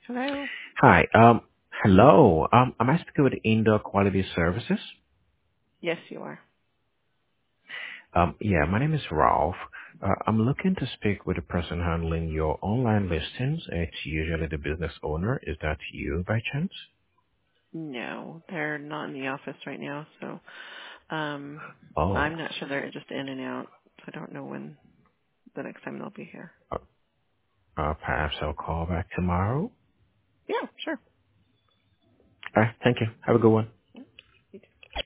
Hello? Hi. Hello. Am I speaking with Indoor Quality Services? Yes, you are. Yeah, my name is Ralph. I'm looking to speak with the person handling your online listings. It's usually the business owner. Is that you by chance? No, they're not in the office right now, so Oh, I'm not sure they're just in and out. So I don't know when the next time they'll be here. uh, perhaps I'll call back tomorrow. Yeah, sure. All right. Thank you. Have a good one.